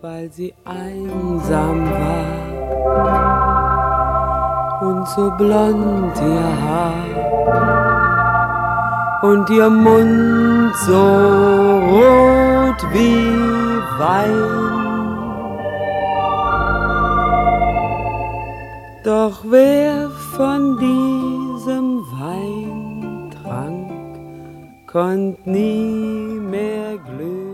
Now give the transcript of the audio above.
weil sie einsam war und so blond ihr Haar und ihr Mund so rot wie Wein. Doch wer von diesem Wein trank, konnt nie mehr glühen.